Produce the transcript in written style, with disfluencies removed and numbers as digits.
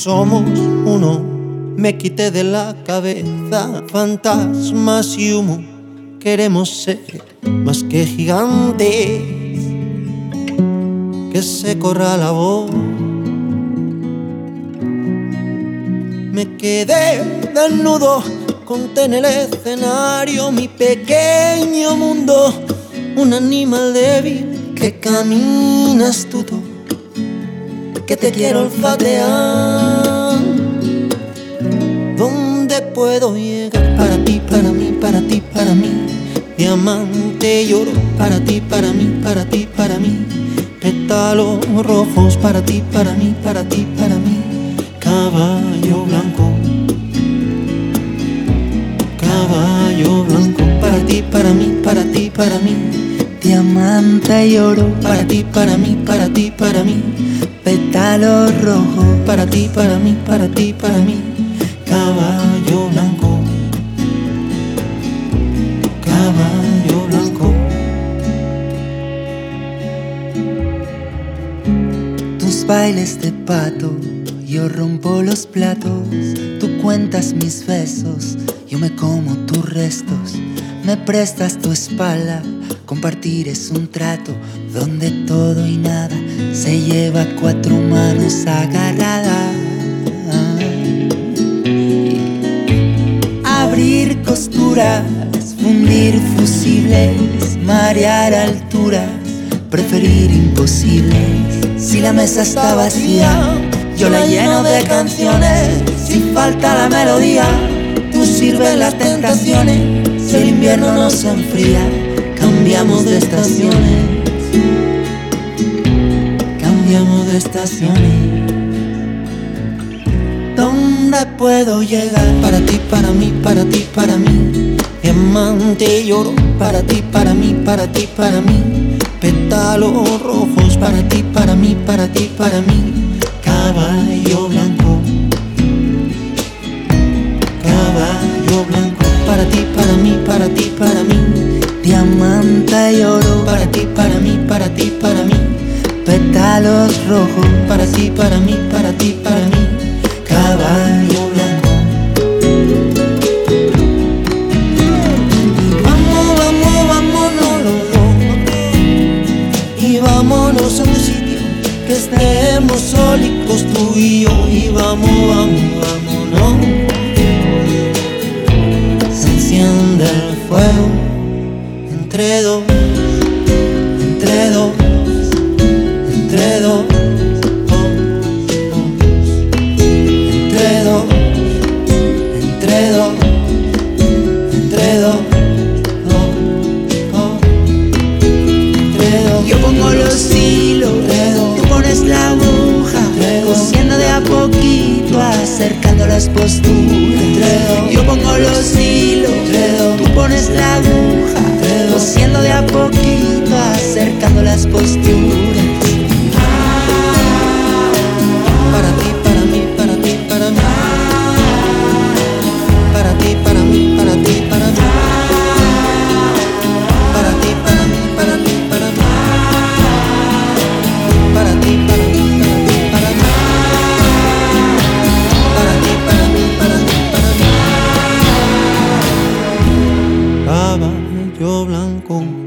somos uno. Me quité de la cabeza fantasmas y humo. Queremos ser más que gigantes, que se corra la voz. Me quedé desnudo, conté en el escenario mi pequeño mundo. Un animal débil que camina astuto, que te quiero olfatear. ¿Dónde puedo llegar? Para ti, para mí, para ti, para mí. Diamante y oro, para ti, para mí, para ti, para mí. Pétalos rojos, para ti, para mí, para ti, para mí. Caballo blanco, caballo blanco, para ti, para mí, para ti, para mí. Diamante y oro, Para ti, para mí, para ti, para mí. pétalo rojo, Para ti, para mí, para ti, para mí. Caballo blanco, caballo blanco. tus bailes de pato, yo rompo los platos, tú cuentas mis besos, yo me como tus restos, me prestas tu espalda, compartir es un trato, donde todo y nada se lleva a cuatro manos agarradas. Abrir costuras, fundir fusibles, marear alturas, preferir imposibles. Si la mesa está vacía, yo la lleno de canciones. Si falta la melodía, tú sirves las tentaciones. Si el invierno nos enfría, cambiamos de estaciones. Cambiamos de estaciones. ¿Dónde puedo llegar? Para ti, para mí, para ti, para mí. Diamante y oro, para ti, para mí, para ti, para mí. Pétalos rojos, para ti, para mí, para ti, para mí. Caballo blanco, caballo blanco, para ti, para mí, para ti, para mí. Diamante y oro, Para ti, para mí, para ti, para mí. pétalos rojos, Para ti, para mí, para ti, para mí. Caballo blanco. Y vamos, vamos, vámonos los dos. Y vámonos a un sitio que estemos solicos tú y yo. Y vamos, vamos, vámonos. Se enciende el fuego entre dos, entre dos, entre dos. Entre dos, entre dos, entre dos, entre dos. yo pongo los hilos, tú pones la aguja, cosiendo de a poquito, acercando las posturas. Yo pongo los hilos, tú pones la aguja, cosiendo de a poquito, acercando las posturas. Para ti, para mí, para ti, para mí. Para ti, para mí, para ti, para mí. Para ti, para mí, para ti, para mí. Para ti, para mí, para ti, para mí. Para ti, para mí, para ti, para mí. Caballo blanco.